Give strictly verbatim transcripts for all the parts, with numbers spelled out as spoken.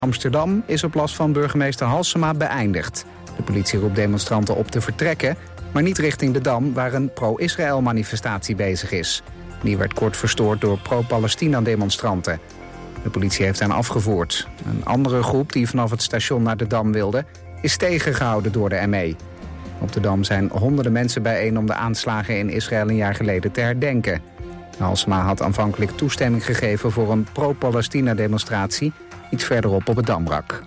Amsterdam is op last van burgemeester Halsema beëindigd. De politie roept demonstranten op te vertrekken, maar niet richting de Dam waar een pro-Israël manifestatie bezig is. Die werd kort verstoord door pro-Palestina demonstranten. De politie heeft hen afgevoerd. Een andere groep die vanaf het station naar de Dam wilde, is tegengehouden door de M E. Op de Dam zijn honderden mensen bijeen om de aanslagen in Israël een jaar geleden te herdenken. Halsema had aanvankelijk toestemming gegeven voor een pro-Palestina demonstratie iets verderop op het Damrak.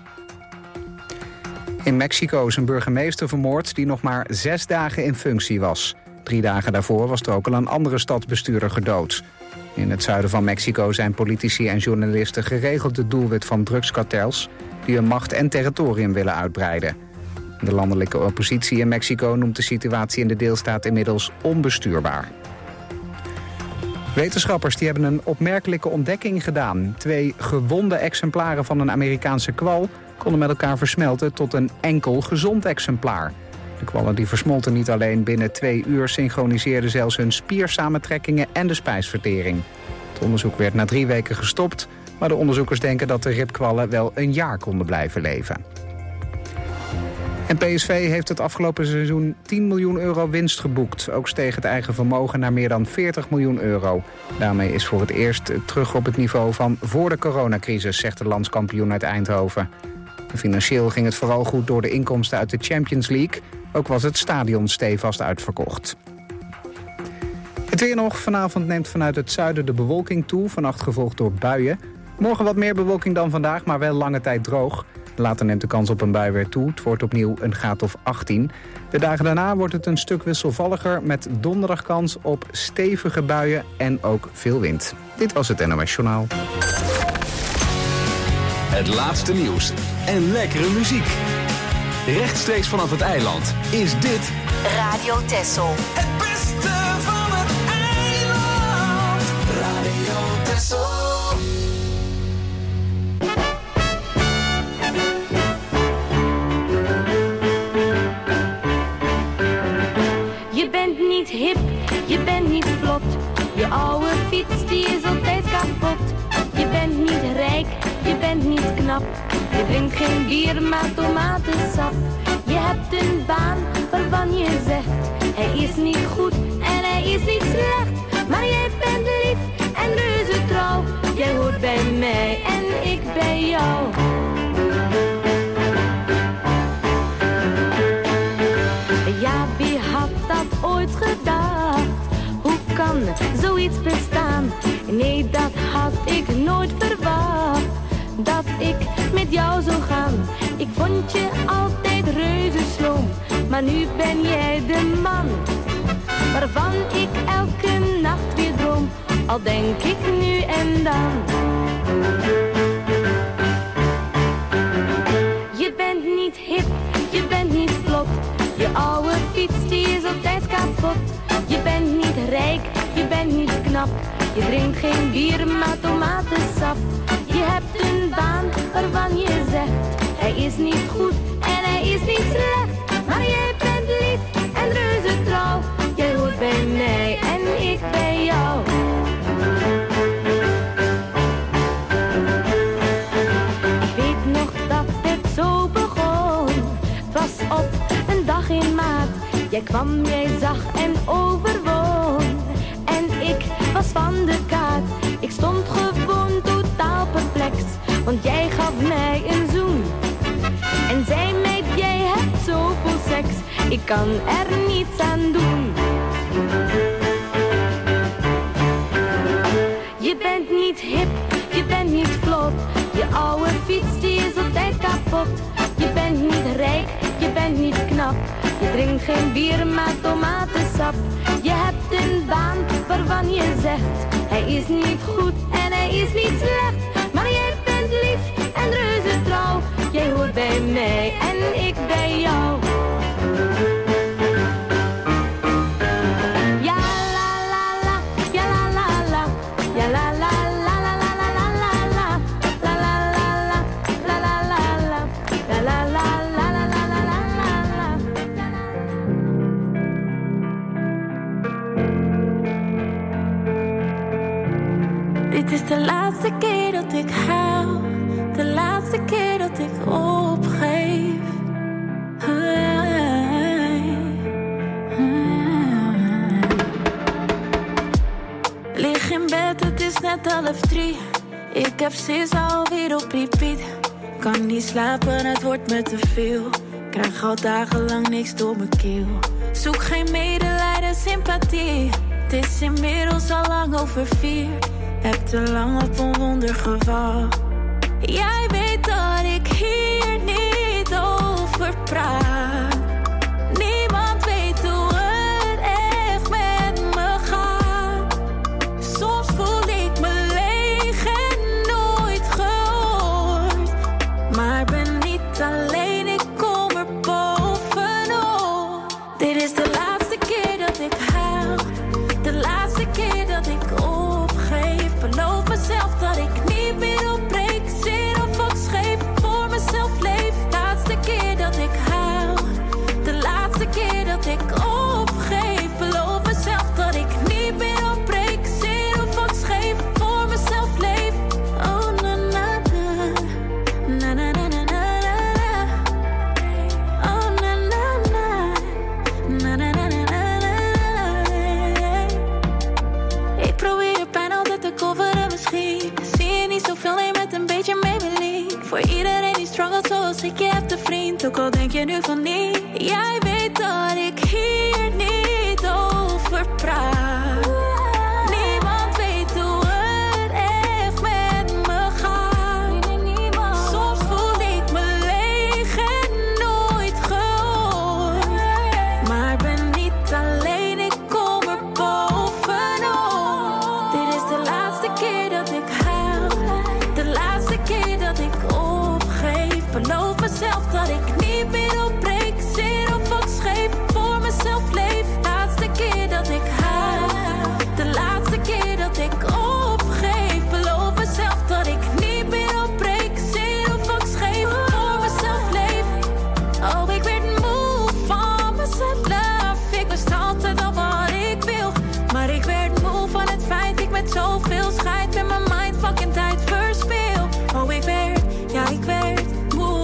In Mexico is een burgemeester vermoord die nog maar zes dagen in functie was. Drie dagen daarvoor was er ook al een andere stadsbestuurder gedood. In het zuiden van Mexico zijn politici en journalisten geregeld het doelwit van drugskartels die hun macht en territorium willen uitbreiden. De landelijke oppositie in Mexico noemt de situatie in de deelstaat inmiddels onbestuurbaar. Wetenschappers die hebben een opmerkelijke ontdekking gedaan. Twee gewonde exemplaren van een Amerikaanse kwal konden met elkaar versmelten tot een enkel gezond exemplaar. De kwallen die versmolten niet alleen binnen twee uur, synchroniseerden zelfs hun spiersamentrekkingen en de spijsvertering. Het onderzoek werd na drie weken gestopt, maar de onderzoekers denken dat de ribkwallen wel een jaar konden blijven leven. En P S V heeft het afgelopen seizoen tien miljoen euro winst geboekt. Ook steeg het eigen vermogen naar meer dan veertig miljoen euro. Daarmee is voor het eerst terug op het niveau van voor de coronacrisis, zegt de landskampioen uit Eindhoven. Financieel ging het vooral goed door de inkomsten uit de Champions League. Ook was het stadion stevast uitverkocht. Het weer nog. Vanavond neemt vanuit het zuiden de bewolking toe. Vannacht gevolgd door buien. Morgen wat meer bewolking dan vandaag, maar wel lange tijd droog. Later neemt de kans op een bui weer toe. Het wordt opnieuw een graad of achttien. De dagen daarna wordt het een stuk wisselvalliger met donderdag kans op stevige buien en ook veel wind. Dit was het N O S Journaal. Het laatste nieuws en lekkere muziek. Rechtstreeks vanaf het eiland is dit Radio Texel. Het beste van het eiland. Radio Texel. Je bent niet hip, je bent niet vlot. Je oude fiets die is altijd kapot. Je bent niet rijk, je bent niet knap. Je drinkt geen bier, maar tomatensap. Je hebt een baan waarvan je zegt: hij is niet goed en hij is niet slecht. Maar jij bent lief en reuze trouw. Jij hoort bij mij en ik bij jou. Ja, wie had dat ooit gedacht? Hoe kan zoiets bestaan? Nee, dat had ik nooit verwacht. Dat ik met jou zou gaan. Ik vond je altijd reuze sloom. Maar nu ben jij de man waarvan ik elke nacht weer droom. Al denk ik nu en dan. Je bent niet hip, je bent niet vlot. Je oude fiets die is altijd kapot. Je bent niet rijk, je bent niet knap. Je drinkt geen bier, maar tomatensap. Je hebt een baan waarvan je zegt: hij is niet goed en hij is niet slecht. Maar jij bent lief en reuze trouw. Jij hoort bij mij en ik bij jou. Ik weet nog dat het zo begon. Het was op een dag in maart. Jij kwam, jij zag en overwon. En ik was van de kaart. Ik stond gewoon totaal perplex. Want jij gaf mij een zoen. En zei mij: jij hebt zoveel seks. Ik kan er niets aan doen. Je bent niet hip, je bent niet vlot. Je oude fiets die is altijd kapot. Je bent niet rijk, je bent niet knap. Je drinkt geen bier, maar tomatensap. Je hebt een baan waarvan je zegt: hij is niet goed en hij is niet slecht. Maar jij bent lief en reuze trouw. Jij hoort bij mij en ik bij jou. Ja la la la, ja la la la, ja la la la la la la la la la, la la la la, la la la la, la la la la la la la la. Dit is de laatste keer dat ik huil, de laatste Ik heb sinds alweer op repeat. Kan niet slapen, het wordt me te veel. Krijg al dagenlang niks door mijn keel. Zoek geen medelijden, sympathie. Het is inmiddels al lang over vier. Heb te lang op een wonder gewacht. Jij weet dat ik hier niet over praat. Niemand weet hoe het echt met me gaat. Soms voel ik me leeg en nooit gehoord. Maar ben niet alleen, ik kom er bovenop. Dit is de laatste keer dat ik huil. De laatste keer dat ik opgeef. Beloof mezelf dat ik niet meer opbreek. Zin of wat scheef, voor mezelf leef. Laatste keer dat ik huil. De laatste keer dat ik opgeef. Beloof mezelf dat ik niet meer opbreek. Zin of wat scheef, voor mezelf leef. Oh na na na. Na na na na na na. Oh na na na. Na na na na na na. Ik probeer de pijn altijd te coveren misschien. Zie je niet zoveel, nee, met een beetje Maybelline. Voor iedereen die struggelt zoals ik, je hebt een vriend. Ook al denk je nu van niet. Jij weet dat ik hier niet over praat. Niemand weet hoe het echt met me gaat. Soms voel ik me leeg en nooit gehoord. Maar ben niet alleen, ik kom er bovenop. Dit is de laatste keer dat ik huil. De laatste keer dat ik opgeef. Beloof mezelf dat ik niet meer opbreek. Zin of wat scheef, voor mezelf leef. Laatste keer dat ik huil. De laatste keer dat ik opgeef. Beloof mezelf dat ik niet meer opbreek. Zin of wat scheef, voor mezelf leef. Oh, ik werd moe van mezelf. Ik wist altijd al wat ik wil. Maar ik werd moe van het feit ik met zoveel scheid met mijn mind fucking tijd verspil. Oh, ik werd, ja, ik werd moe.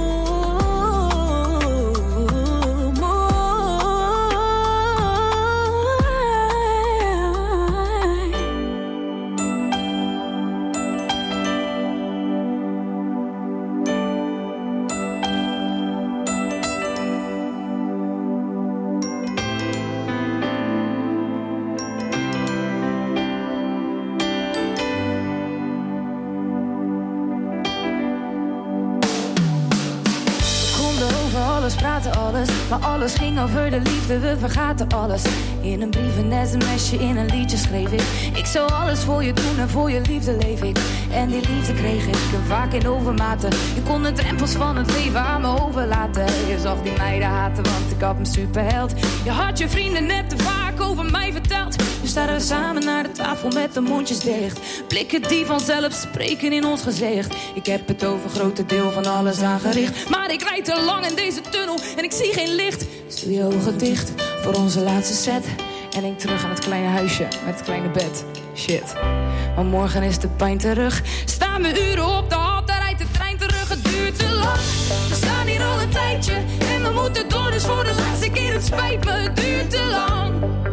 Praten alles, maar alles ging over de liefde, we vergaten alles. In een brief, een sms'je, in een liedje schreef ik. Ik zou alles voor je doen en voor je liefde leef ik. En die liefde kreeg ik, en vaak in overmaten. Je kon de drempels van het leven aan me overlaten. Je zag die meiden haten, want ik had een superheld. Je had je vrienden net te vaak over mij verteld. Nu staan we samen naar de tafel met de mondjes dicht. Blikken die vanzelf spreken in ons gezicht. Ik heb het over grote deel van alles aangericht. Maar ik rijd te lang in deze tunnel en ik zie geen licht. Dus doe je ogen dicht voor onze laatste set. En denk terug aan het kleine huisje met het kleine bed. Shit, maar morgen is de pijn terug. Staan we uren op de hal, daar rijdt de trein terug. Het duurt te lang, we staan hier al een tijdje. En we moeten door, dus voor de laatste keer, het spijt me, het duurt te lang.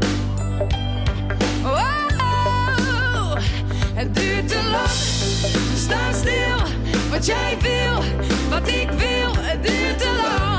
Oh, het duurt te lang. We staan stil, wat jij wil, wat ik wil, het duurt te lang.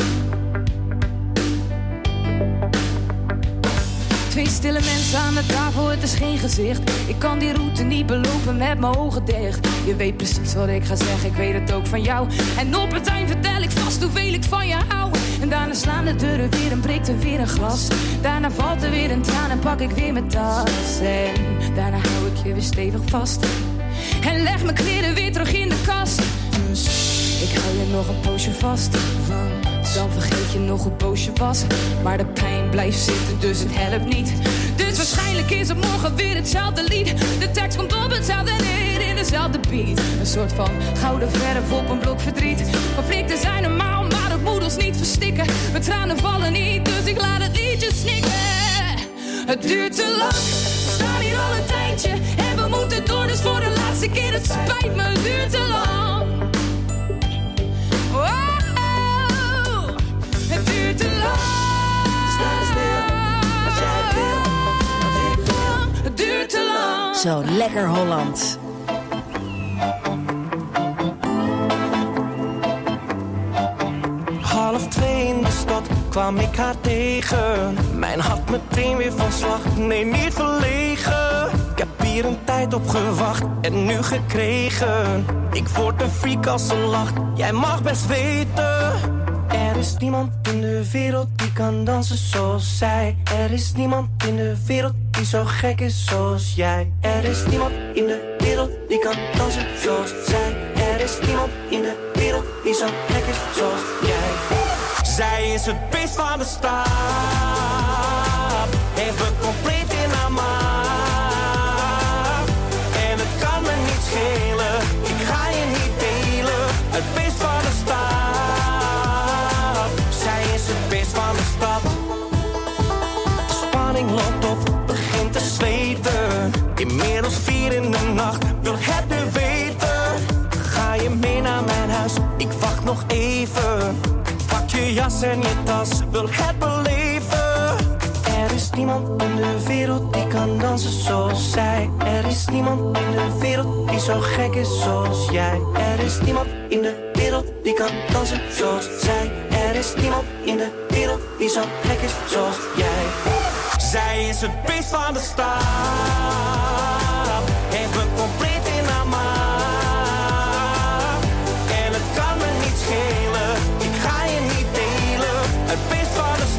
Twee stille mensen aan de tafel, het is geen gezicht. Ik kan die route niet belopen met mijn ogen dicht. Je weet precies wat ik ga zeggen, ik weet het ook van jou. En op het eind vertel ik vast hoeveel ik van je hou. En daarna slaan de deuren weer en breekt er weer een glas. Daarna valt er weer een traan en pak ik weer mijn tas. En daarna hou ik je weer stevig vast. En leg mijn kleren weer terug in de kast. Dus ik hou je nog een poosje vast. Dan vergeet je nog hoe boos je was. Maar de pijn blijft zitten, dus het helpt niet. Dus waarschijnlijk is het morgen weer hetzelfde lied. De tekst komt op hetzelfde neer in dezelfde beat. Een soort van gouden verf op een blok verdriet. Conflicten zijn normaal, maar dat moet ons niet verstikken. Mijn tranen vallen niet, dus ik laat het liedje snikken. Het duurt te lang, we staan hier al een tijdje. En we moeten door, dus voor de laatste keer, het spijt me, het duurt te lang. Oh. Het duurt te lang. Sta stil, wat jij wil, wat ik wil. Het duurt te lang. Zo lekker Holland. kwam ik haar tegen. Mijn hart meteen weer van slag, nee niet verlegen. Ik heb hier een tijd op gewacht en nu gekregen. Ik word een freak als ze lacht, jij mag best weten. Er is niemand in de wereld die kan dansen zoals zij. Er is niemand in de wereld die zo gek is zoals jij. Er is niemand in de wereld die kan dansen zoals zij. Er is niemand in de wereld die zo gek is zoals jij. Zij is het beest van de stad, heeft me compleet in haar maag. En het kan me niet schelen, ik ga je niet delen. Het beest van de stad, zij is het beest van de stad. De spanning loopt op, begint te zweten. Inmiddels vier in de nacht, wil het nu weten. Ga je mee naar mijn huis, ik wacht nog even. Pak je jas en je tas, wil het beleven. Er is niemand in de wereld die kan dansen zoals zij. Er is niemand in de wereld die zo gek is zoals jij. Er is niemand in de wereld die kan dansen zoals zij. Er is niemand in de wereld die zo gek is zoals jij. Zij is het beest van de stad, heeft me compleet in haar maag. En het kan me niet schelen, ik ga je niet delen. Het beest van de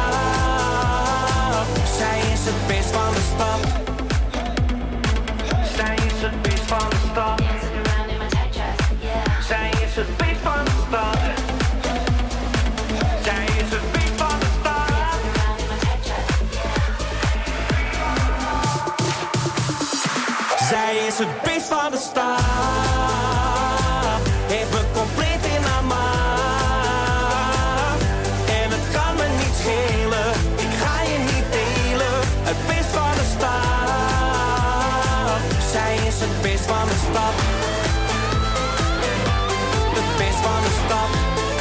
stad, zij is het beest van de stad. Zij is het beest van de stad. Zij is het beest van de stad. Zij is het beest van de stad. Zij is het beest van de stad, heeft me compleet in haar maag. En het kan me niet schelen, ik ga je niet delen. Het beest van de stad, zij is het beest van de stad. Het beest van de stad.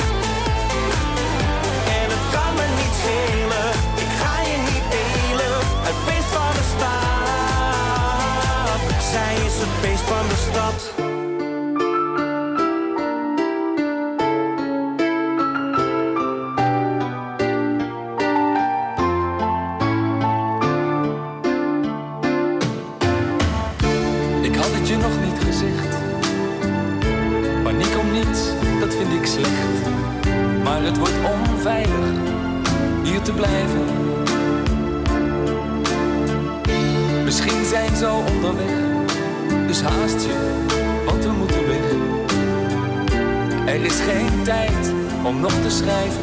En het kan me niet schelen, ik ga je niet delen. Het beest van de stad, zij is het beest van de stad. Ik had het je nog niet gezegd. Paniek om niets, dat vind ik slecht. Maar het wordt onveilig hier te blijven. Misschien zijn ze al onderweg, dus haast je, want we moeten weg. Er is geen tijd om nog te schrijven.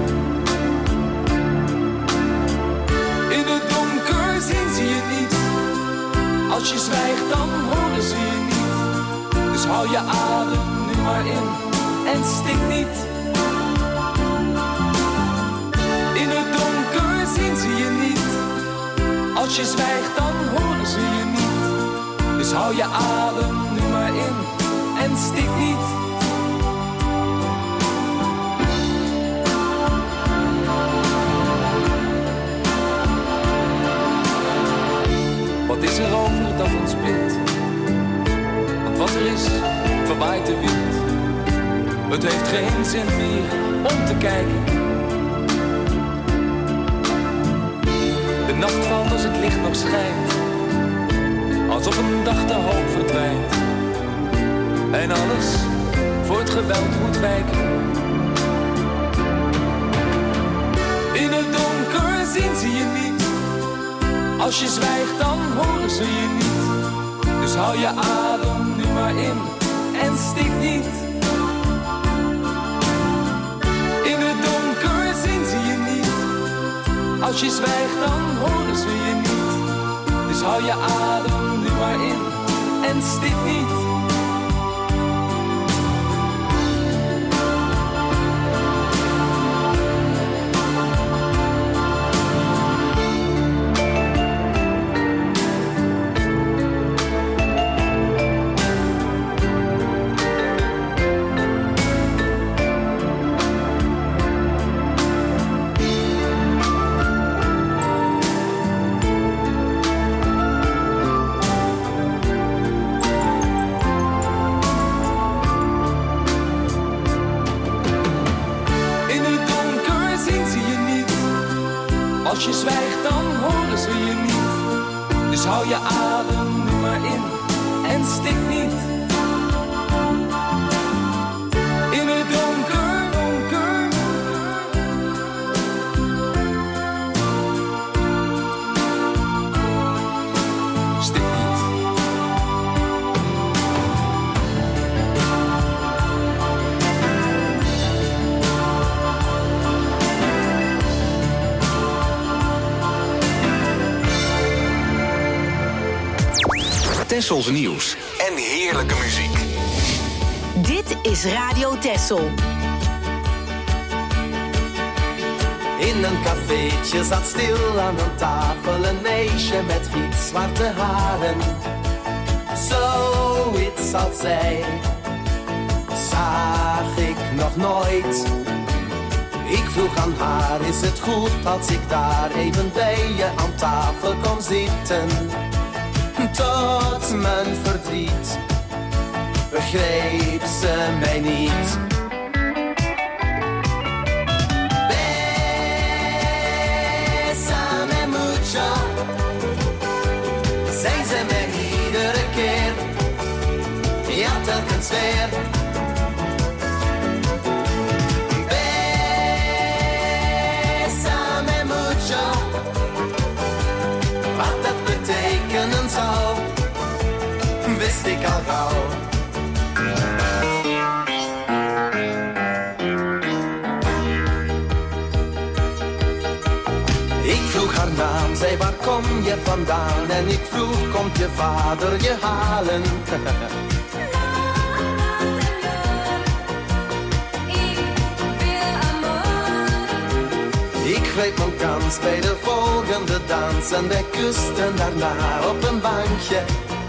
In het donker zien ze je niet. Als je zwijgt dan horen ze je niet. Dus hou je adem nu maar in en stik niet. In het donker zien ze je niet. Als je zwijgt dan horen ze je niet. Dus hou je adem nu maar in en stik niet. Wat is er over dat ons bindt? Want wat er is, verwaait de wind. Het heeft geen zin meer om te kijken. De nacht valt als het licht nog schijnt. Als op een dag de hoop verdwijnt. En alles voor het geweld moet wijken. In het donker zien ze je niet. Als je zwijgt dan horen ze je niet. Dus hou je adem nu maar in en stik niet. In het donker zien ze je niet. Als je zwijgt dan horen ze je niet. Dus hou je adem nu maar in en stik niet. Als je zwijgt dan horen ze je niet. Dus hou je adem nu maar in en stik niet. In het donker, donker. Stik niet. Tessels nieuws en heerlijke muziek. Dit is Radio Tessel. In een cafeetje zat stil aan een tafel een meisje met gitzwarte haren. Zoiets als zij zag ik nog nooit. Ik vroeg aan haar, is het goed als ik daar even bij je aan tafel kom zitten? Tot mijn verdriet begreep ze mij niet. Bésame mucho, zei ze mij iedere keer. Ja, telkens weer. Bésame mucho, wat dat betekenen zou, wist ik al gauw. Ik vroeg haar naam, zei waar kom je vandaan? En ik vroeg, komt je vader je halen? Ik greep mijn kans bij de volgende dans en wij kusten daarna op een bankje.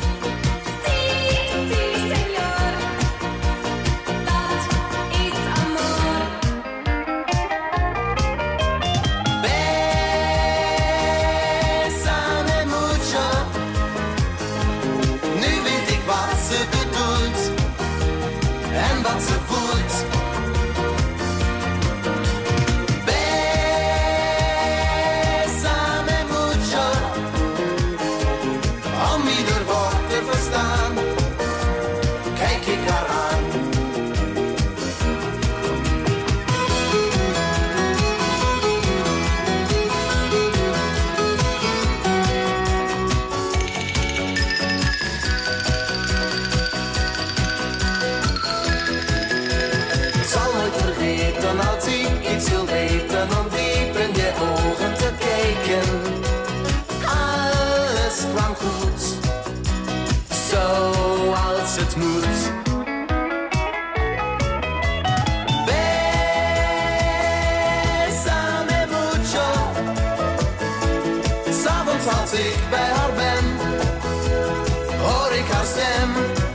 Als ik bij haar ben, hoor ik haar stem.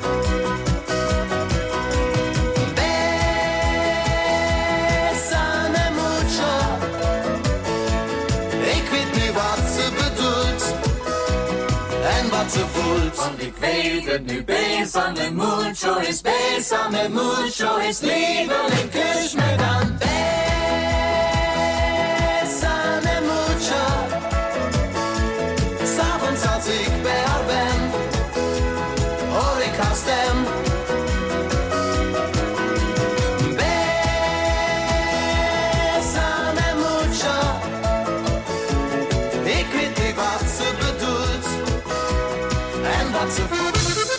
Bésame mucho, ik weet nu wat ze bedoelt en wat ze voelt. Want ik weet het nu, bésame mucho is bésame mucho is lieveling, kus me dan. Bésame mucho. Als ik bij haar ben, hoor ik haar stem. Bésame mucho, ik weet niet wat ze bedoelt en wat ze voelt.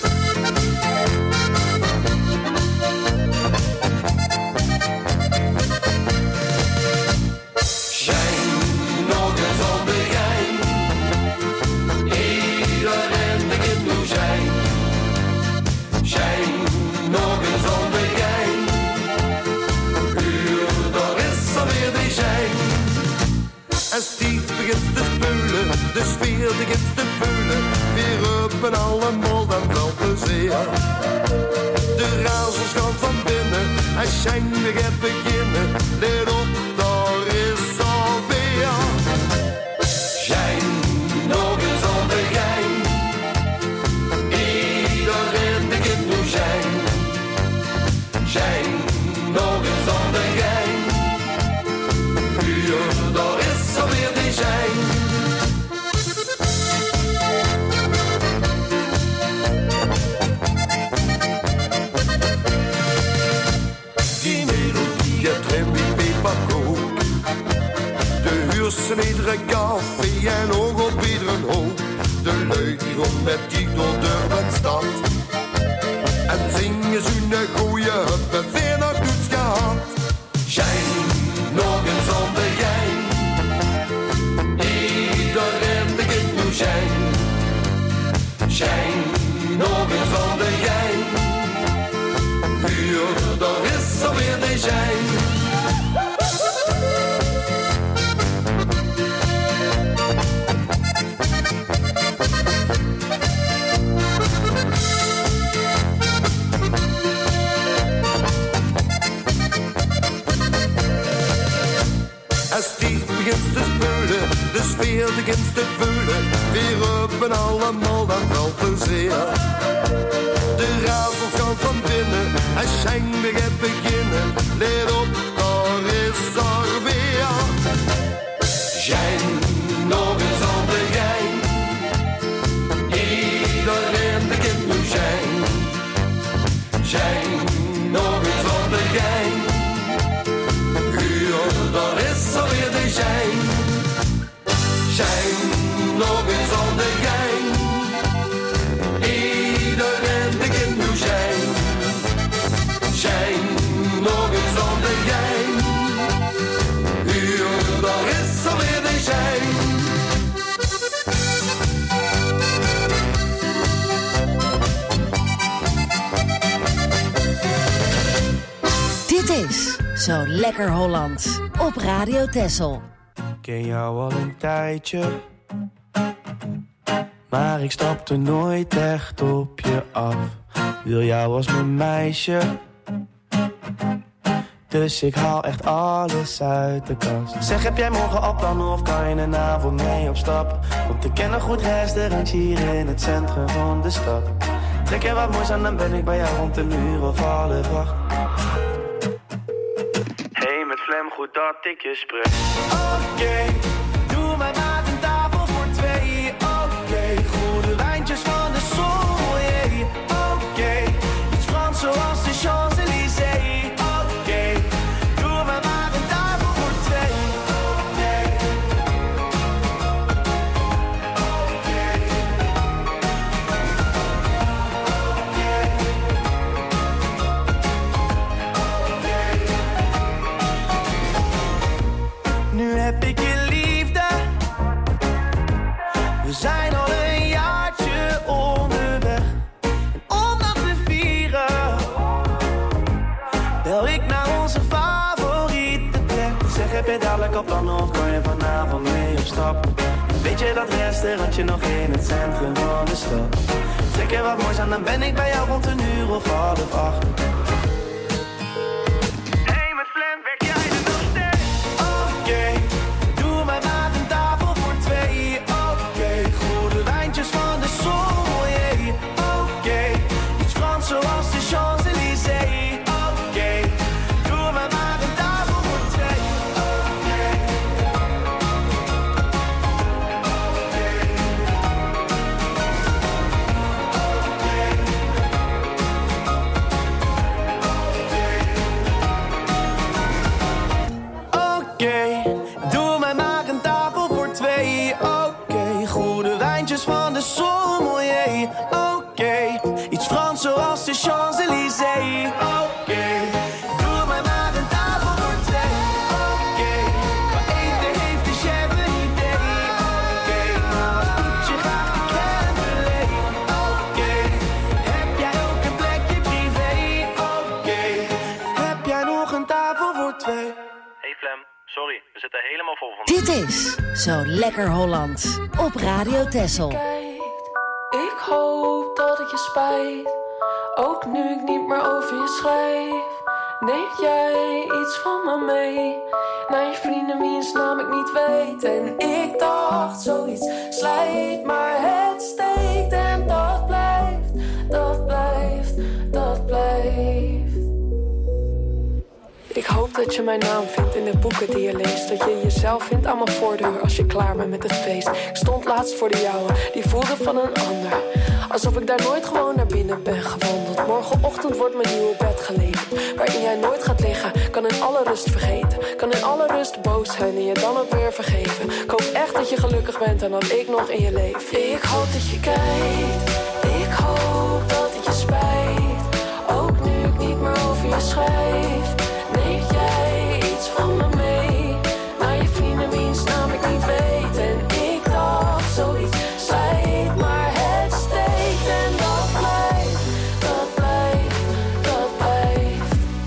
En Stief begint te speulen, de sfeer begint te veulen. Weer op en allemaal dan wel plezier. De razels gaan van binnen, en Shine weer gaat beginnen. Let op, daar is alweer. Shine, nog eens aan de gein. Iedereen begint nu Shine. Shine, nog eens aan de gein. Uur, daar is alweer die Shine. beurzen, iedere café en ook op iedere hoop. De lui die rond met die door de stad. En zingen ze een goeie hup en weer nog toets gehad. Schijn, nog een zondergijn. Iedereen begint nu schijn. Schijn, nog een zondergijn. Huur, daar is alweer de schijn. Als die begint te spelen, de sfeer begint te voelen. We roepen allemaal dan wel plezier. De razels gaan van binnen, en Schenk begint beginnen. Let op, daar is er weer. Schijn, nog eens aan de gein. Iedereen begint nu schijn. Schijn, nog eens aan de gein. Daar is alweer de schijn. Schijn, nog eens aan de gein. Iedereen begint nu schijn. Schijn, nog eens aan de gein. Uur, daar is alweer de schijn. Dit is Zo Lekker Hollands op Radio Texel. Ik ken jou al een tijdje, maar ik stapte nooit echt op je af. Wil jou als mijn meisje, dus ik haal echt alles uit de kast. Zeg, heb jij morgen al plannen of kan je een avond mee op stap? Want ik ken een goed restaurantje hier in het centrum van de stad. Trek er wat moois aan, dan ben ik bij jou rond een uur of half acht. Hey, met Flem, goed dat ik je spreek. Oké, okay, doe mij maar een tafel voor twee. Oké, okay, goede wijntjes van de Sommelier. Oké, okay, iets Frans zoals de Champs-Élysées. Oké, okay, doe mij maar een tafel voor twee. Oké, oké, nu heb ik je liefde. We zijn al een jaartje onderweg. En om dat te vieren bel ik naar onze favoriete plek. Zeg, heb je dadelijk al plannen of kan je vanavond mee op stap? Weet je dat restaurantje nog in het centrum van de stad? Trek er wat moois aan, dan ben ik bij jou rond een uur of half acht. Zoals de Champs-Élysées. Oké, okay, doe mij maar een tafel voor twee. Oké, oké, doe mij maar een tafel voor twee. Oké, goede wijntjes van de Sommelier. Oké, iets Frans zoals de Champs-Élysées. Oké, okay, doe mij maar een tafel voor twee. Oké, okay, qua eten heeft de chef een idee. Oké, okay, maar als poetje graag de crème brûlée. Oké, okay, heb jij ook een plekje privé? Oké, okay, heb jij nog een tafel voor twee? Hey Flem, sorry, we zitten helemaal vol van. Dit is Zo Lekker Hollands op Radio Texel. Ik hoop dat het je spijt, ook nu ik niet meer over je schrijf. Neem jij iets van me mee, naar je vrienden wiens naam ik niet weet. En ik dacht zoiets slijt, maar het steekt. En dat blijft, dat blijft, dat blijft. Ik hoop dat je mijn naam vindt in de boeken die je leest. Dat je jezelf vindt aan mijn voordeur als je klaar bent met het feest. Ik stond laatst voor de jouwe, die voelde van een ander. Alsof ik daar nooit gewoon naar binnen ben gewandeld. Morgenochtend wordt mijn nieuwe bed geleverd, waarin jij nooit gaat liggen. Kan in alle rust vergeten, kan in alle rust boos zijn en je dan ook weer vergeven. Ik hoop echt dat je gelukkig bent en dat ik nog in je leef. Ik hoop dat je kijkt, ik hoop dat het je spijt. Ook nu ik niet meer over je schrijf. Neem jij iets van me mee naar je vrienden wiens naam ik niet weet. En ik dacht zoiets slijt, maar het steekt. En dat blijft, dat blijft, dat blijft.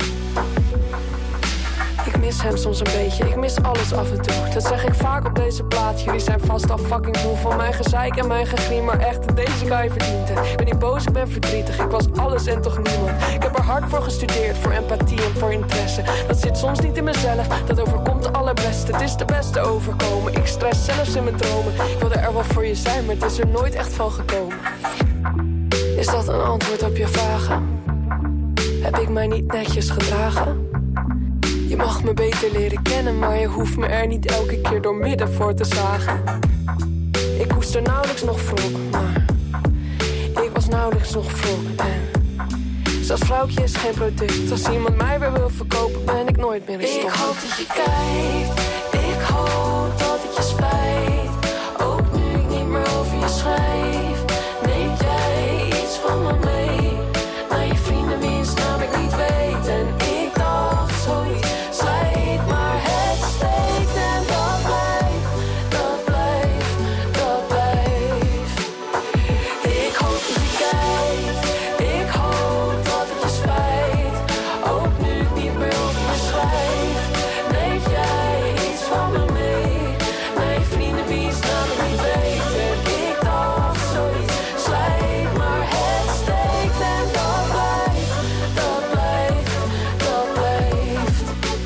Ik mis hem soms een beetje, ik mis alles af en toe. Dat zeg ik vaak op deze plaat. Jullie zijn vast al fucking moe van mijn gezeik en mijn gegriem. Maar echt, deze guy verdient het. Ik ben niet boos, ik ben verdrietig. Ik was alles en toch niemand. Ik heb er hard voor gestudeerd, voor empathie en voor interesse. Dat zit soms niet in mezelf, dat overkomt de allerbeste. Het is de beste overkomen, ik stress zelfs in mijn dromen. Ik wilde er wel voor je zijn, maar het is er nooit echt van gekomen. Is dat een antwoord op je vragen? Heb ik mij niet netjes gedragen? Je mag me beter leren kennen, maar je hoeft me er niet elke keer door midden voor te zagen. Ik koester nauwelijks nog wrok, maar ik was nauwelijks nog wrok. En zelfs vrouwtje is geen product. Als iemand mij weer wil verkopen, ben ik nooit meer in stand. Ik hoop dat je kijkt, ik hoop dat het je spijt. Ook nu ik niet meer over je schrijf. Neem jij iets van me mee naar je vrienden wiens naam ik niet weet. En ik dacht zoiets slijt, maar het steekt. En dat blijft, dat blijft, dat blijft. Ik hoop dat je kijkt, ik hoop dat het je spijt. Ook nu ik niet meer over je schrijf. Neem jij iets van me mee naar je vrienden wiens naam ik niet weet. En ik dacht zoiets slijt, maar het steekt. En dat blijft, dat blijft, dat blijft.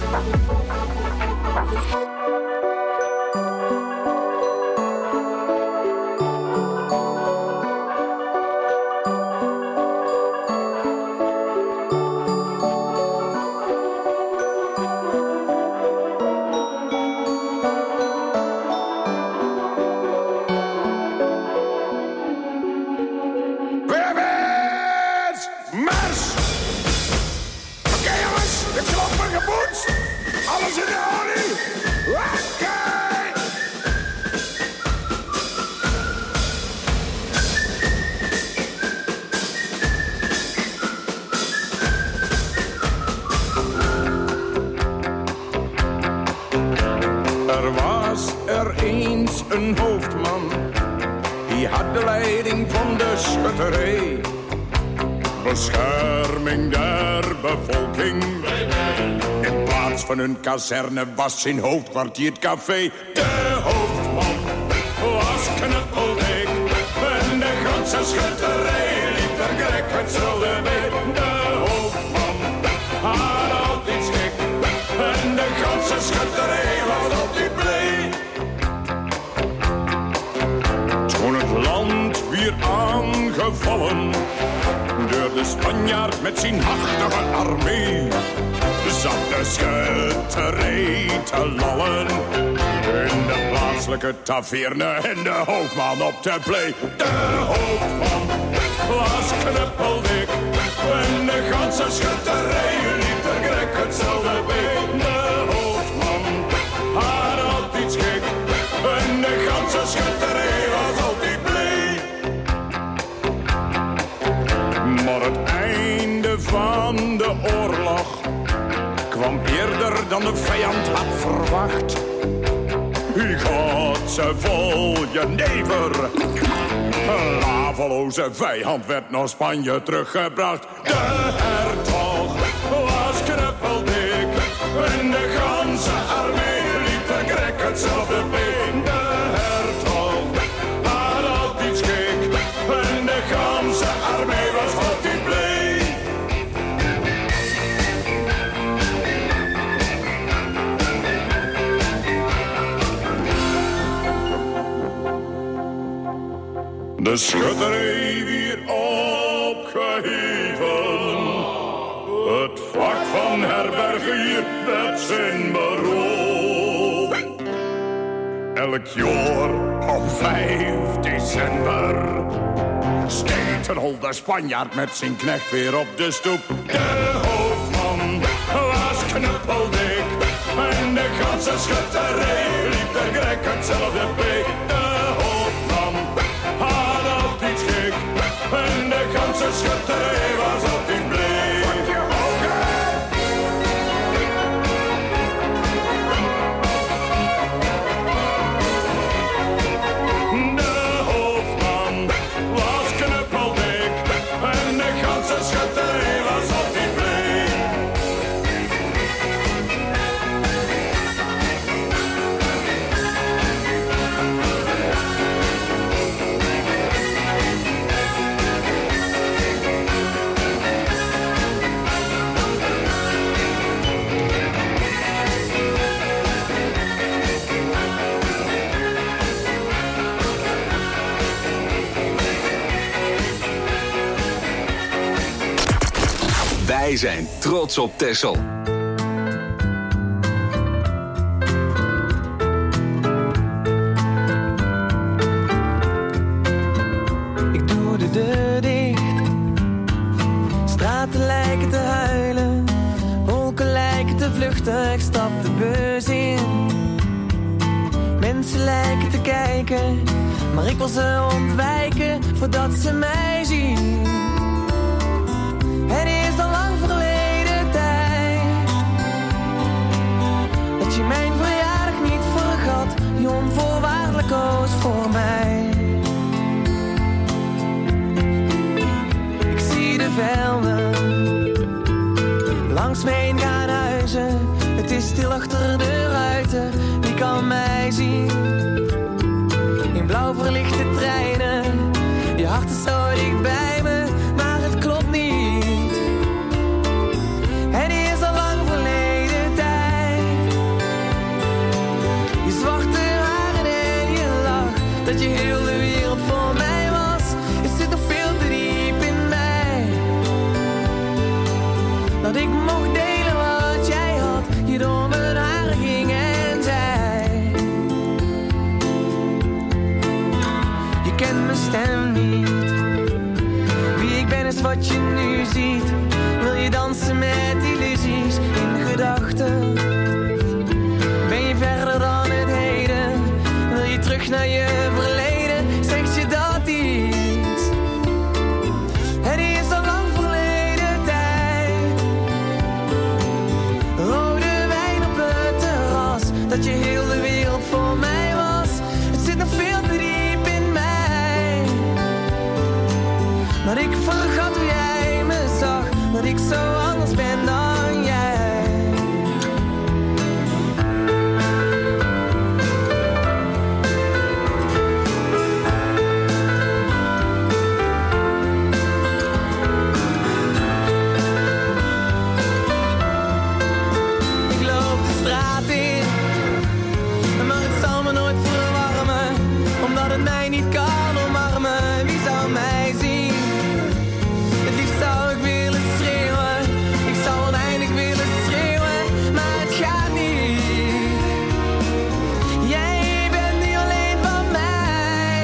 Baby's! Mars! Oké jongens, ik klop me geboet. Alles in de olie. Oké! Er was er eens een hoofdman, die had de leiding van de schutterij. Bescherming der bevolking. In plaats van een kazerne was zijn hoofdkwartier het café. De hoofdman was knuppeldik en de ganse schutterij liep er gek hetzelfde mee. De hoofdman had altijd schik en de ganse schutterij was altijd blij. Toen het land weer aangevallen door de Spanjaard met zijn machtige armee, zat de schutterij te lallen in de plaatselijke taverne en de hoofdman op de play. De hoofdman was knuppeldik en de ganse schutterij liep er gek hetzelfde bij. De hoofdman had altijd schik en de ganse schutterij was altijd blij. Maar het einde van de oorlog kwam eerder dan de vijand had verwacht. Ik had ze vol jenever. Een laveloze vijand werd naar Spanje teruggebracht. De hertog was knuppeldik en de ganse armee liep de grek hetzelfde been. De hertog had altijd schik en de ganse armee was altijd blij. De schutterij weer opgeheven. Het vak van herbergier werd zijn beroep. Elk jaar op vijf december steekt een holde Spanjaard met zijn knecht weer op de stoep. De hoofdman was knuppeldik en de ganse schutterij liep de grek hetzelfde beek. De hoofdman had altijd schik en de ganse schutterij was altijd bleek. Wij zijn trots op Texel. Ik doe de deur dicht. Straten lijken te huilen. Wolken lijken te vluchten. Ik stap de bus in. Mensen lijken te kijken. Maar ik wil ze ontwijken voordat ze mij zien. Het is al lang verleden tijd dat je mijn verjaardag niet vergat, je onvoorwaardelijk koos voor mij. Ik zie de velden langs me heen gaan huizen. Het is stil achter de ruiten, wie kan mij zien? In blauw verlichte treinen, je hart is zo dicht bij me, maar het klopt niet. Het is al lang verleden tijd. Je zwarte haren en je lach, dat je heel de wereld voor mij was. Het zit nog veel te diep in mij. Dat ik mocht delen wat jij had, je door mijn haren ging en zei. Je kent mijn stem niet. Wie ik ben is wat je nu ziet. Wil je dansen met illusies in gedachten? Ben je verder dan het heden? Wil je terug naar je verleden? Zegt je dat iets? Het is al lang verleden tijd. Rode wijn op het terras, dat je heel de wereld voor mij was. Het zit nog veel te diep in mij. Maar ik vergat hoe jij me zag, dat ik zo anders ben dan jij. Ik loop de straat in, maar het zal me nooit verwarmen, omdat het mij niet kan omarmen. Wie zou mij zien? Het liefst zou ik willen schreeuwen. Ik zou oneindig willen schreeuwen, maar het gaat niet. Jij bent nu alleen van mij.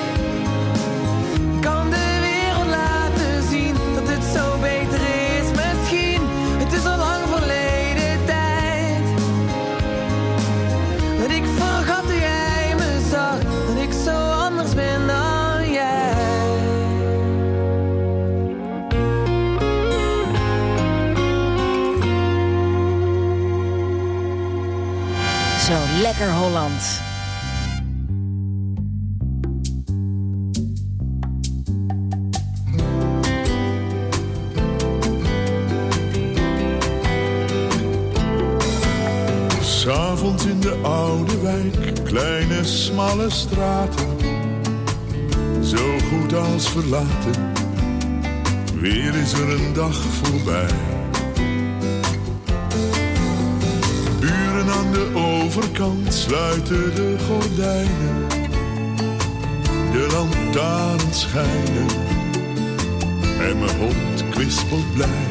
Kan de wereld laten zien dat het zo beter is misschien. Het is al lang verleden tijd dat ik vergat hoe jij me zag, dat ik zo anders ben dan jij. Zo lekker Hollands. S'avonds in de oude wijk, kleine smalle straten, zo goed als verlaten. Weer is er een dag voorbij. Buren aan de overkant sluiten de gordijnen. De lantaarns schijnen en mijn hond kwispelt blij.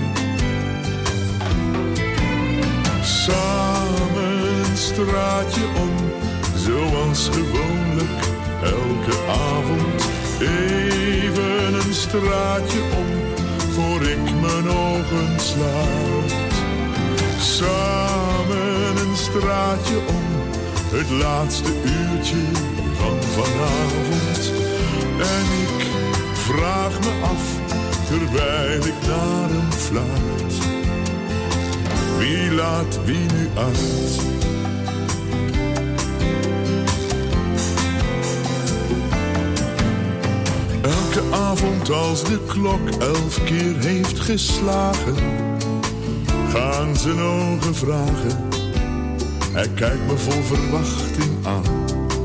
Samen een straatje om, zoals gewoonlijk elke avond. Even een straatje om, voor ik mijn ogen sluit. Samen een straatje om, het laatste uurtje van vanavond. En ik vraag me af, terwijl ik naar hem fluit. Wie laat wie nu uit? Elke avond als de klok elf keer heeft geslagen, gaan zijn ogen vragen. Hij kijkt me vol verwachting aan.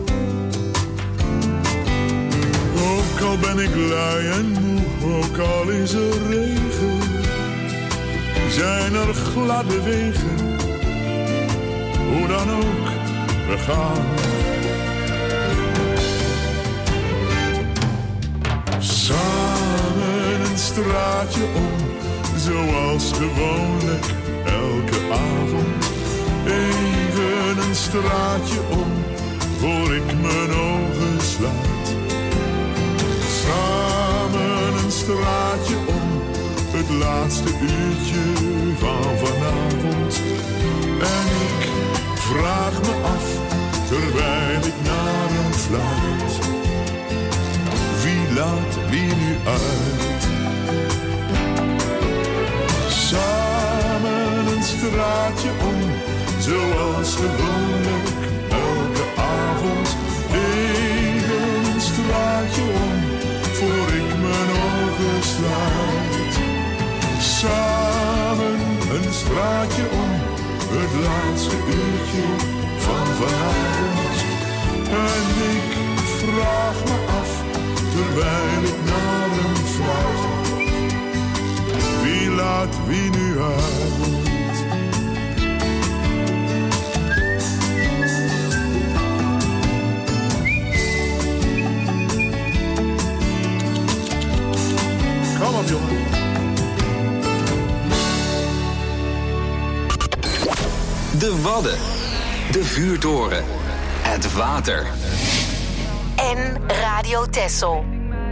Ook al ben ik lui en moe, ook al is er regen, zijn er gladde wegen. Hoe dan ook, we gaan. Samen een straatje om, zoals gewoonlijk elke avond. Even een straatje om, voor ik mijn ogen sluit. Samen een straatje om, het laatste uurtje van vanavond. En ik vraag me af, terwijl ik naar hem fluit. Wie laat wie nu uit? Samen een straatje om, zoals gewoonlijk elke avond. Even een straatje om, voor ik mijn ogen sluit. Samen een straatje om, het laatste uurtje van vanavond. En ik vraag me af, terwijl ik naar hem fluit. Wie laat wie nu uit? Kom op, jongen. De Wadden, de vuurtoren, het water. En Radio Texel.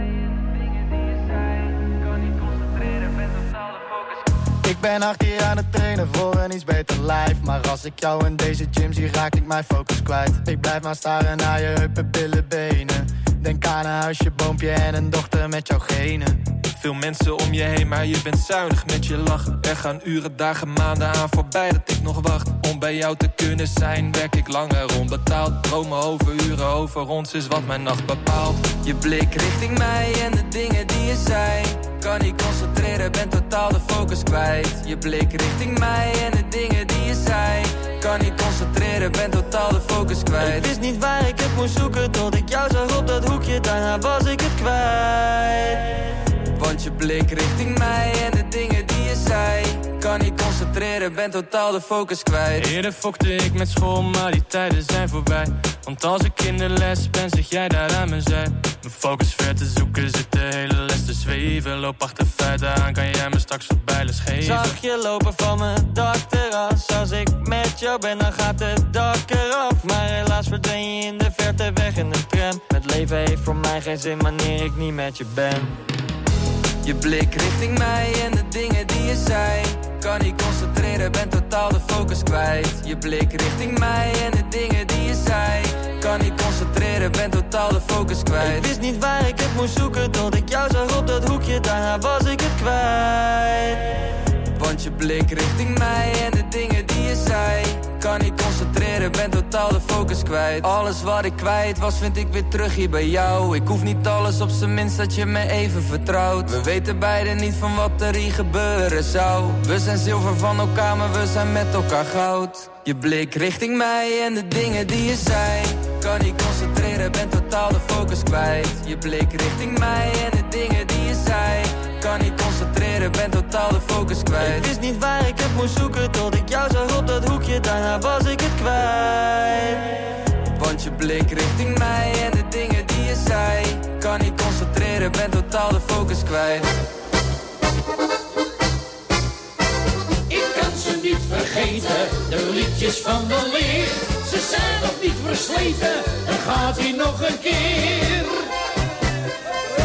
Ik ben acht jaar aan het trainen voor een iets beter lijf. Maar als ik jou in deze gym zie, raak ik mijn focus kwijt. Ik blijf maar staren naar je heupen, billen, benen. Denk aan een huisje, boompje en een dochter met jouw genen. Veel mensen om je heen, maar je bent zuinig met je lachen. Er gaan uren, dagen, maanden aan voorbij dat ik nog wacht. Om bij jou te kunnen zijn, werk ik langer onbetaald. Dromen over uren, over ons is wat mijn nacht bepaalt. Je blik richting mij en de dingen die je zei. Kan niet concentreren, ben totaal de focus kwijt. Je blik richting mij en de dingen die je zei. Kan niet concentreren, ben totaal de focus kwijt. Ik wist niet waar ik het moest zoeken, tot ik jou zag op dat hoekje. Daarna was ik het kwijt. Want je blik richting mij en de dingen die je zei. Kan niet concentreren, ben totaal de focus kwijt. Eerder fokte ik met school, maar die tijden zijn voorbij. Want als ik in de les ben, zeg jij daar aan mijn zij. Mijn focus ver te zoeken, zit de hele les te zweven. Loop achter feiten aan, kan jij me straks wat bijles geven. Zag je lopen van mijn dakterras. Als ik met jou ben, dan gaat het dak eraf. Maar helaas verdween je in de verte weg in de tram. Het leven heeft voor mij geen zin wanneer ik niet met je ben. Je blik richting mij en de dingen die je zei. Kan niet concentreren, ben totaal de focus kwijt. Je blik richting mij en de dingen die je zei. Kan niet concentreren, ben totaal de focus kwijt. Ik wist niet waar ik het moest zoeken, tot ik jou zag op dat hoekje. Daarna was ik het kwijt. Want je blik richting mij en de dingen die je zei. Kan niet concentreren, ben totaal de focus kwijt. Alles wat ik kwijt was, vind ik weer terug hier bij jou. Ik hoef niet alles, op zijn minst dat je me even vertrouwt. We weten beiden niet van wat er hier gebeuren zou. We zijn zilver van elkaar, maar we zijn met elkaar goud. Je blik richting mij en de dingen die je zei. Kan niet concentreren, ben totaal de focus kwijt. Je blik richting mij en de dingen die je zei. Kan niet concentreren, ben totaal de focus kwijt. Ik wist niet waar ik het moest zoeken, tot ik jou zag op dat hoekje. Daarna was ik het kwijt. Want je blik richting mij en de dingen die je zei. Kan niet concentreren, ben totaal de focus kwijt. Ik kan ze niet vergeten, de liedjes van de leer. Ze zijn nog niet versleten, dan gaat hij nog een keer.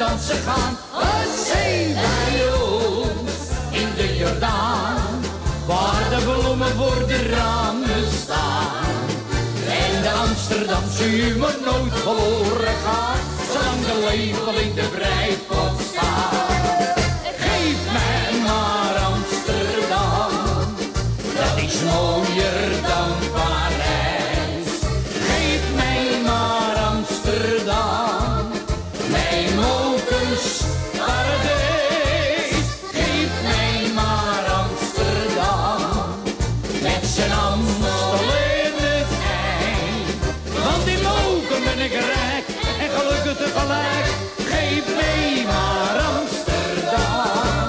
dansen gaan. Wat zijn bij ons in de Jordaan, waar de bloemen voor de ramen staan. En de Amsterdamse humor nooit verloren gaat, zolang de lepel in de breipot staat. Geef mij maar Amsterdam, dat is mooier dan Parijs. Geef mij maar Amsterdam, mijn mokens paradijs. Geef mij maar Amsterdam, met zijn Amstel in het eind. Want in Moken ben ik rijk en gelukkig tegelijk. Geef mij maar Amsterdam.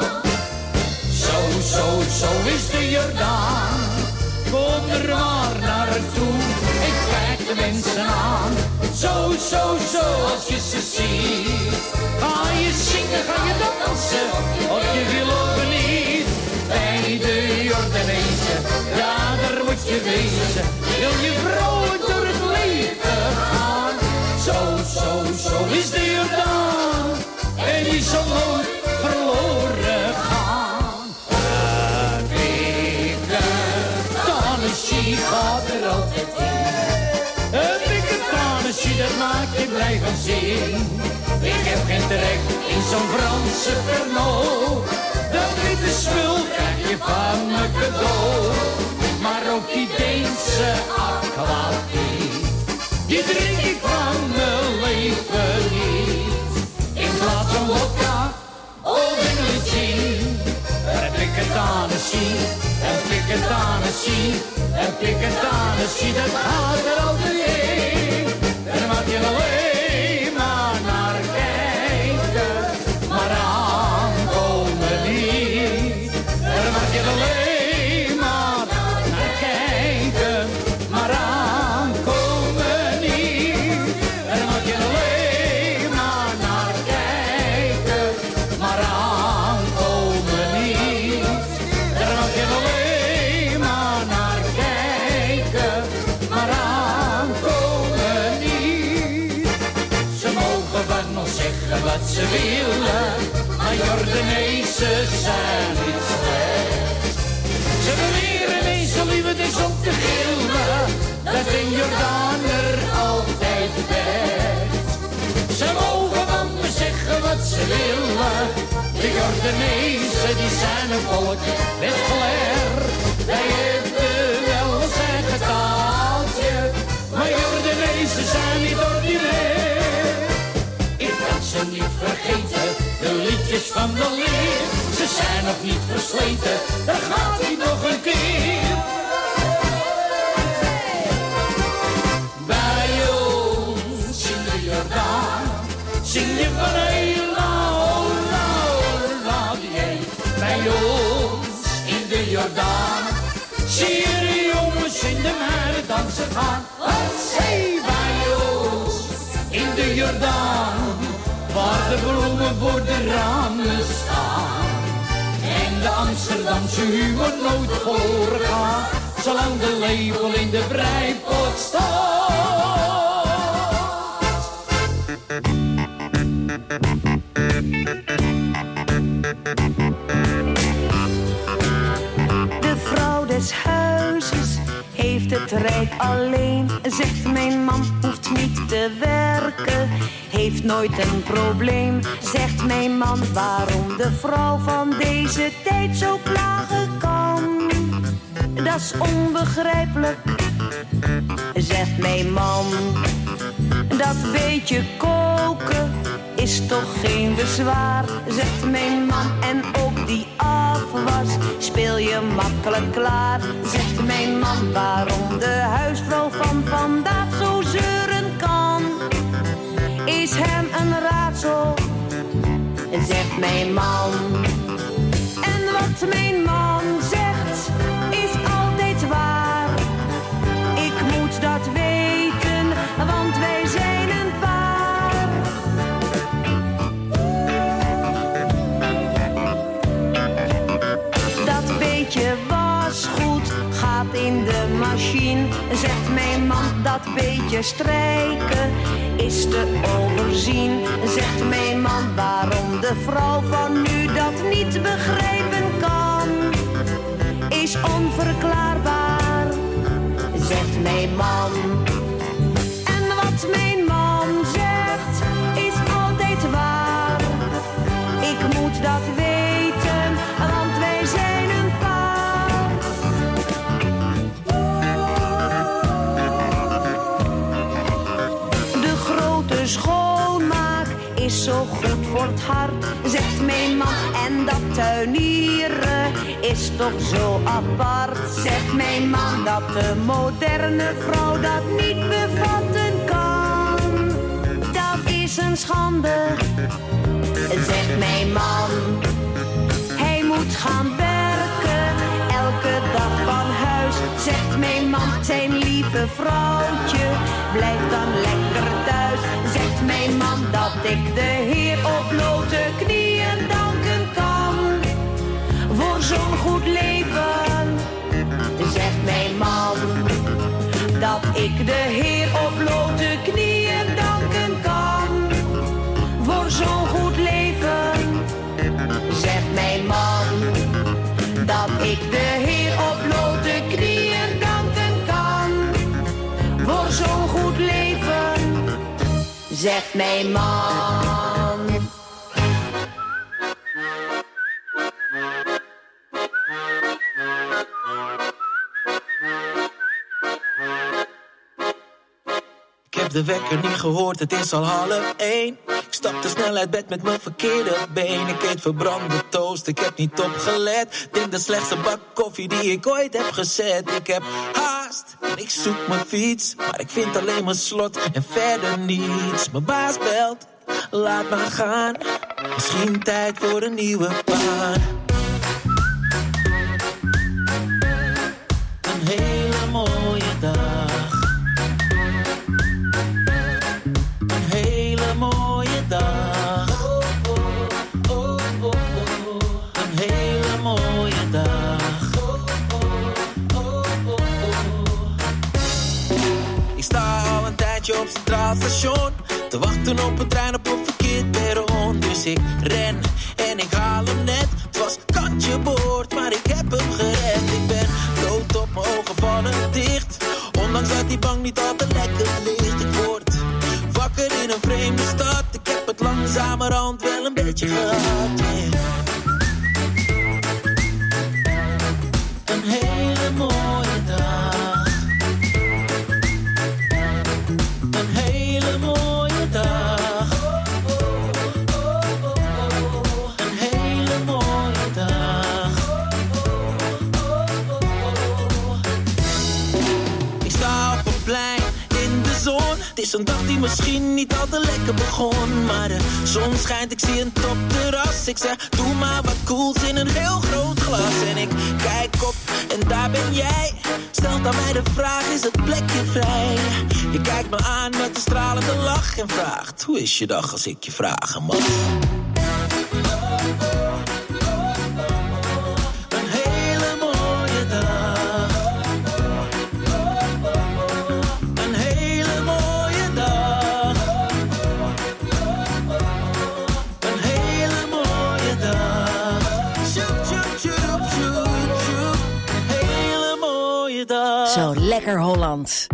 Zo, zo, zo is de Jordaan. Kom er maar naartoe, ik kijk de mensen aan. Zo, zo, zo als je ze ziet. Ga je zingen, ga je dansen, of je wil of niet. Bij de Jordanezen, ja daar moet je wezen. Wil je vrolijk door het leven gaan. Zo, zo, zo is de Jordaan. En die zal nooit verloren gaan. Een dikke Tennessee gaat er altijd in. Een dikke Tennessee, dat maakt je blij van zin. Ik heb geen trek in zo'n Franse Pernod. Dat witte spul krijg je van me cadeau. Maar ook die Deense aquavit, die drink ik van mijn leven niet. In plaats van vodka of English gin, een dikke Tennessee, een dikke Tennessee, een dikke Tennessee, dat gaat er altijd in. Daar mag je alleen maar naar kijken, maar aankomen niet. Daar mag je alleen maar naar kijken, maar aankomen niet. Daar mag je alleen maar naar kijken, maar aankomen niet. Daar mag je alleen maar naar kijken, maar aankomen niet. Ze mogen van ons zeggen wat ze willen, maar Jordanezen zijn niet slecht. Ze beweren eens zo lief het is om te gillen, dat een Jordaner altijd werkt. Ze mogen van me zeggen wat ze willen, de Jordanezen die zijn een volk met flair. Wij hebben wel ons eigen taaltje, maar Jordanezen zijn niet ordinair. Ik kan ze niet vergeten, de liedjes van de leer. Ze zijn nog niet versleten, daar gaat hij nog een keer. Bij ons in de Jordaan zing je van Ela, Ola, Ola, die. Bij ons in de Jordaan zie je de jongens in de meiden dansen gaan. Wat zij bij ons in de Jordaan, waar de bloemen voor de ramen staan. En de Amsterdamse humor nooit verloren gaat, zolang de lepel in de breipot staat. De vrouw des huizes heeft het rijk alleen. Zegt mijn man hoeft niet te werken, heeft nooit een probleem. Zegt mijn man waarom de vrouw van deze tijd zo klagen kan. Dat is onbegrijpelijk, zegt mijn man. Dat beetje koken is toch geen bezwaar, zegt mijn man. En ook die afwas speel je makkelijk klaar, zegt mijn man. Waarom de huisvrouw van vandaag zo zeuren kan, is hem een raadsel, zegt mijn man. En wat mijn man zegt is altijd waar. Ik moet dat weten, want wij zijn een paar. Dat beetje was goed, gaat staat in de machine. Zegt mijn man, dat beetje strijken is te overzien. Zegt mijn man, waarom de vrouw van nu dat niet begrijpen kan, is onverklaarbaar, zegt mijn man. En wat mijn man zegt, is altijd waar. Ik moet dat weten, want wij zijn een paar. De grote schoonmaak is zo goed voor het hart, zegt mijn man. En dat tuinieren is toch zo apart, zegt mijn man. Dat de moderne vrouw dat niet bevatten kan, dat is een schande, zegt mijn man. Hij moet gaan werken, elke dag van huis, zegt mijn man. Zijn lieve vrouwtje blijft dan lekker thuis, zegt mijn man. Dat ik de Heer op blote knieën danken kan voor zo'n goed leven, zegt mijn man. Dat ik de Heer op blote knieën danken kan voor zo'n goed leven, zegt mijn man. Dat ik de Heer op blote knieën danken kan voor zo'n goed leven, zegt mijn man. Ik heb de wekker niet gehoord, het is al half één. Ik stapte snel uit bed met mijn verkeerde been. Ik eet verbrande toast, ik heb niet opgelet. Denk de slechtste bak koffie die ik ooit heb gezet. Ik heb haast en ik zoek mijn fiets, maar ik vind alleen mijn slot en verder niets. Mijn baas belt, laat maar gaan. Misschien tijd voor een nieuwe baan. Een hele mooie dag. Een hele mooie dag. Oh, oh, oh, oh, oh. Een hele mooie dag. Oh, oh, oh, oh, oh. Ik sta al een tijdje op Centraal Station te wachten op een trein op een verkeerd perron. Dus ik ren en ik haal hem net. Het was kantje boord, maar ik heb hem gered. Ik ben dood op mijn ogen vallen dicht, ondanks dat die bank niet altijd lekker ligt. Ik word wakker in een vreemde stad, ik heb het langzamerhand wel een beetje gehad, yeah. Een hele mooie dag. Een hele mooie dag. Een hele mooie dag. Ik sta op een plein in de zon. Het is een dag die misschien niet al te lekker begon, maar de zon schijnt, ik zie een topterras. Ik zeg, doe maar wat cools in een heel groot glas. En ik kijk op en daar ben jij. Stelt aan mij de vraag, is het plekje vrij? Je kijkt me aan met een stralende lach en vraagt, hoe is je dag als ik je vragen mag? Een hele mooie dag. Een hele mooie dag. Een hele mooie dag. Sjoep, sjoep, sjoep, sjoep, sjoep. Hele mooie dag. Zo lekker Hollands.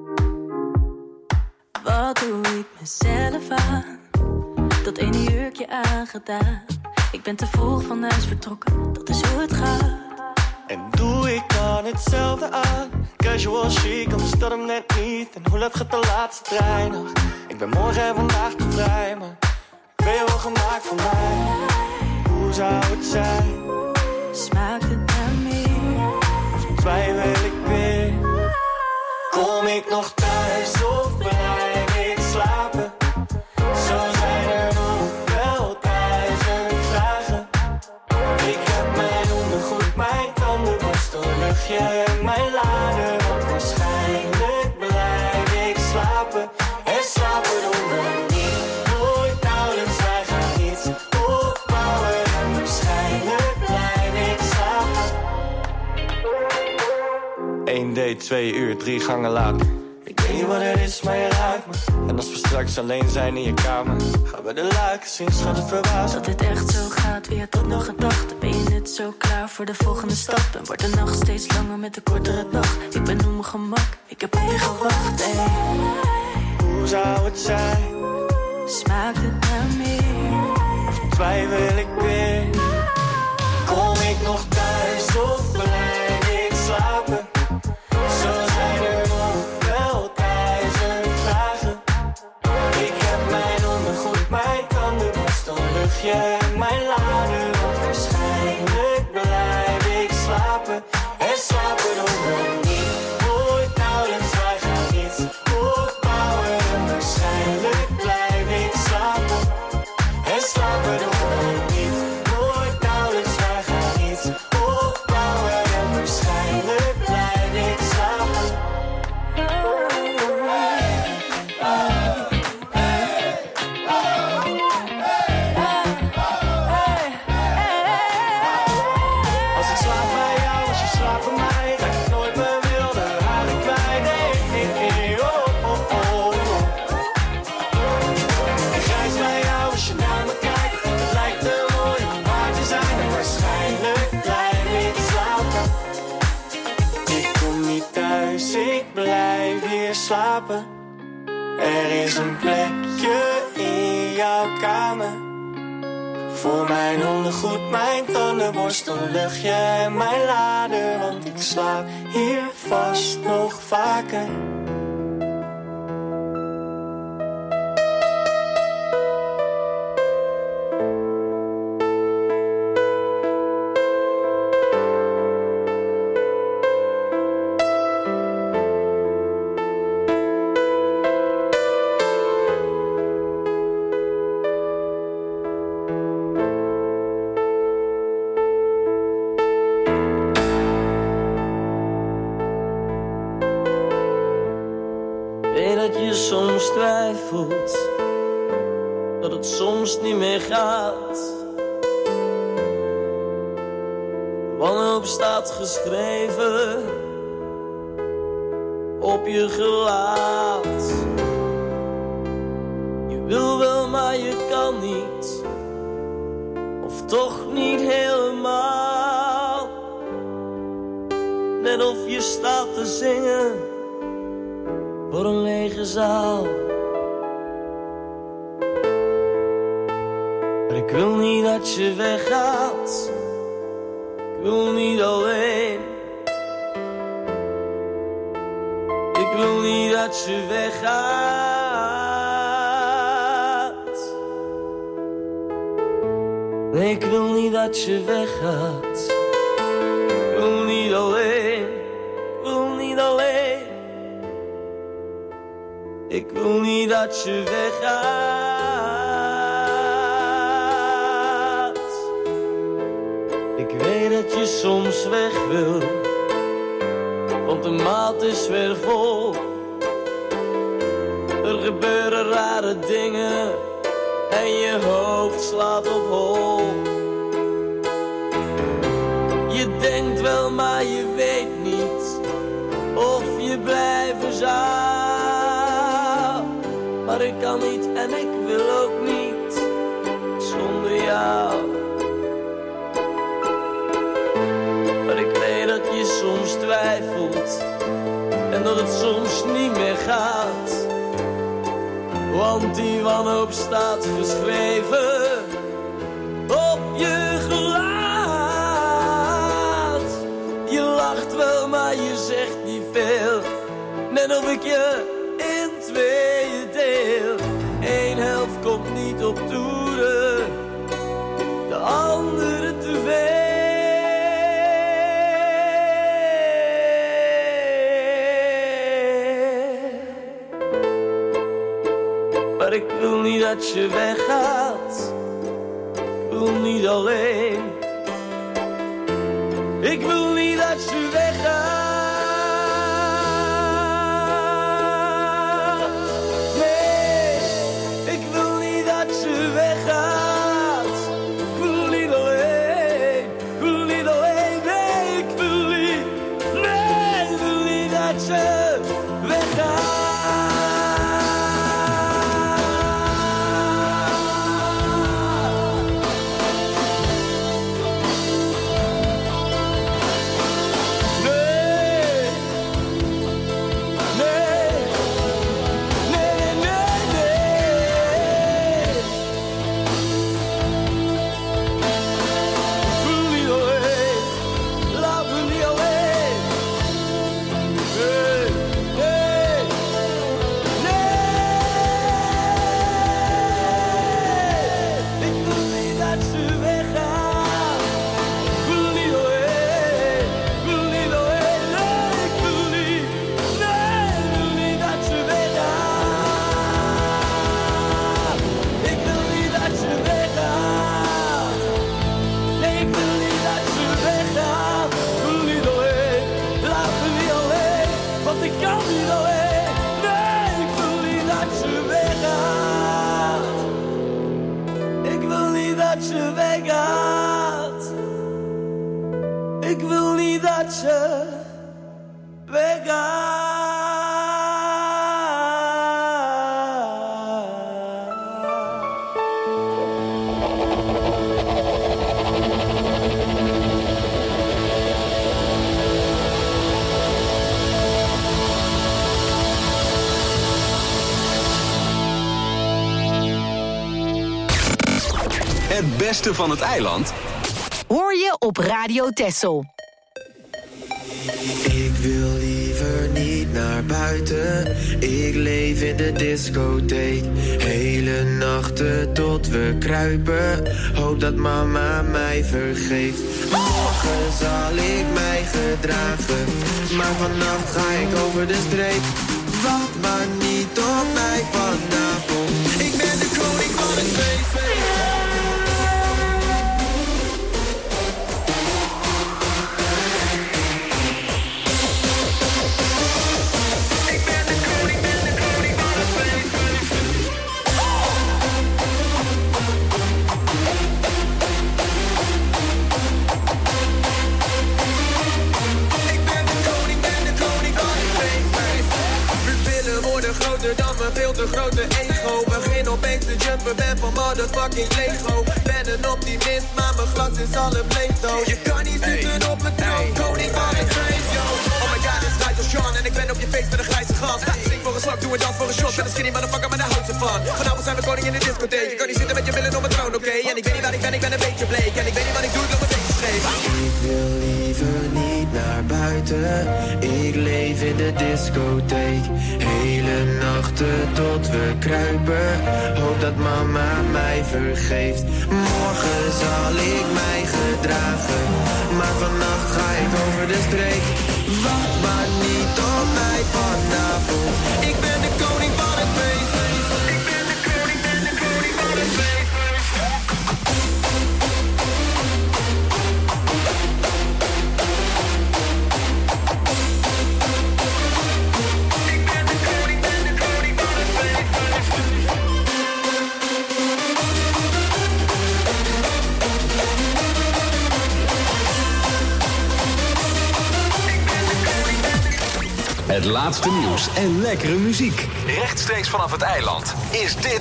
Wat doe ik mezelf aan? Dat ene jurkje aangedaan. Ik ben te vroeg van huis vertrokken, dat is hoe het gaat. En doe ik dan hetzelfde aan? Casual chic, anders dat hem net niet. En hoe laat gaat de laatste trein nog? Ik ben morgen en vandaag te vrij, maar ben je wel gemaakt voor mij? Hoe zou het zijn? Smaakt het naar meer? Of twijfel ik weer? Kom ik nog thuis of blijf ik slapen? Zo zijn er nog wel duizend vragen. Ik heb mijn ondergoed, mijn tandenborstel, luchtje en mijn lader. Want waarschijnlijk blijf ik slapen. En slapen doen we niet. Nooit nauwelijks, wij gaan iets opbouwen. En waarschijnlijk blijf ik slapen. één date, twee uur, drie gangen later. Ik weet niet wat er is, maar je raakt me. En als we straks alleen zijn in je kamer, gaan we de lakens in, schat het verbaasd. Dat dit echt zo gaat, wie had dat nog gedacht? Ben je net zo klaar voor de volgende stap? En wordt de nacht steeds langer met de kortere dag? Ik ben op mijn gemak, ik heb hier gewacht, ey. Hoe zou het zijn? Smaakt het naar meer? Of twijfel ik weer? Kom ik nog thuis of blijf ik slapen? Zo zijn er nog wel duizend vragen. Ik heb mijn ondergoed, mijn tandenborstel, luchtje en mijn lader. Want waarschijnlijk blijf ik slapen. En slapen doen we niet, nooit nauwelijks, wij gaan niets opbouwen. En waarschijnlijk blijf ik slapen. En slapen doen we niet, nooit nauwelijks, wij gaan niets opbouwen. En waarschijnlijk blijf ik slapen. Als ik slaap bij jou, als je slaapt bij mij, ga ik nooit meer wilde haren kwijt. Nee, nee, nee, oh, oh, oh. Ik reis bij jou als je naar me kijkt. Het lijkt te mooi om waar te zijn. En waarschijnlijk blijf ik slapen. Ik kom niet thuis, ik blijf hier slapen. Er is een plekje in jouw kamer. Voor mijn ondergoed, mijn tandenborstel, luchtje en mijn lader. Want ik slaap hier vast nog vaker. Weet dat je soms twijfelt, dat het soms niet meer gaat. Wanhoop staat geschreven op je gelaat. Je wil wel, maar je kan niet, of toch niet helemaal. Net of je staat te zingen voor een lege zaal. Maar ik wil niet dat je weggaat, ik wil niet alleen. Ik wil niet dat je weggaat. Nee, ik wil niet dat je weggaat. Ik wil niet alleen, ik wil niet alleen. Ik wil niet dat je weggaat. Ik weet dat je soms weg wil, want de maat is weer vol. Er gebeuren rare dingen en je hoofd slaat op hol. Je denkt wel, maar je weet niet of je blijven zou. Maar ik kan niet en ik wil ook niet zonder jou. Maar ik weet dat je soms twijfelt en dat het soms niet meer gaat. Want die wanhoop staat geschreven op je gelaat. Je lacht wel, maar je zegt niet veel. Net of ik je in tweeën deel. Eén helft komt niet op toeren, de andere te veel. Maar ik wil niet dat je weggaat, ik wil niet alleen. Ik wil niet dat je weggaat. Ik wil dat je weggaat. Ik wil niet dat je weggaat. Het beste van het eiland hoor je op Radio Texel. Ik wil liever niet naar buiten. Ik leef in de discotheek. Hele nachten tot we kruipen. Hoop dat mama mij vergeeft. Morgen zal ik mij gedragen. Maar vannacht ga ik over de streep. Wacht maar niet op mij vanavond. Ik ben de koning van het feest. Dan mijn veel te grote ego. Begin opeens te jumpen, ben van motherfucking Lego. Ben een optimist, maar mijn glas is al een bleekdood. Je kan niet zitten op mijn troon, koning van het feest, yo. Oh my god, it's Nigel Sean en ik ben op je feest met een grijze gans. Zing voor een slag, doe een dans voor een shot. Ben een skinny motherfucker, maar daar houdt ze van. Vanavond zijn we koning in de discotheek. Je kan niet zitten met je billen op mijn troon, oké? Okay? En ik weet niet waar ik ben, ik ben een beetje bleek. En ik weet niet wat ik doe, ik loop een beetje scheef. Ik wil liever niet naar buiten. Ik leef in de discotheek. Hele nachten tot we kruipen. Hoop dat mama mij vergeeft. Morgen zal ik mij gedragen. Maar vannacht ga ik over de streek. Wacht maar niet op mij vanavond. Ik ben de koning van het feest. Ik ben de koning, ben de koning van het feest. Het laatste nieuws en lekkere muziek. Rechtstreeks vanaf het eiland is dit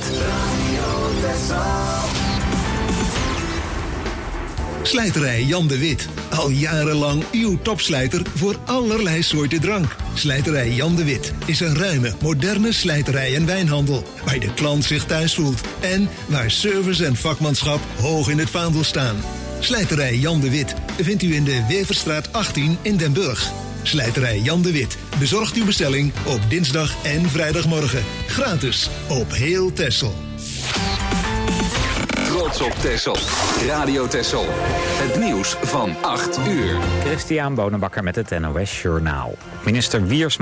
Slijterij Jan de Wit. Al jarenlang uw topslijter voor allerlei soorten drank. Slijterij Jan de Wit is een ruime, moderne slijterij en wijnhandel. Waar de klant zich thuis voelt. En waar service en vakmanschap hoog in het vaandel staan. Slijterij Jan de Wit vindt u in de Weverstraat achttien in Den Burg. Slijterij Jan de Wit bezorgt uw bestelling op dinsdag en vrijdagmorgen. Gratis op heel Texel. Trots op Texel. Radio Texel. Het nieuws van acht uur. Christian Bonenbakker met het N O S Journaal. Minister Wiersma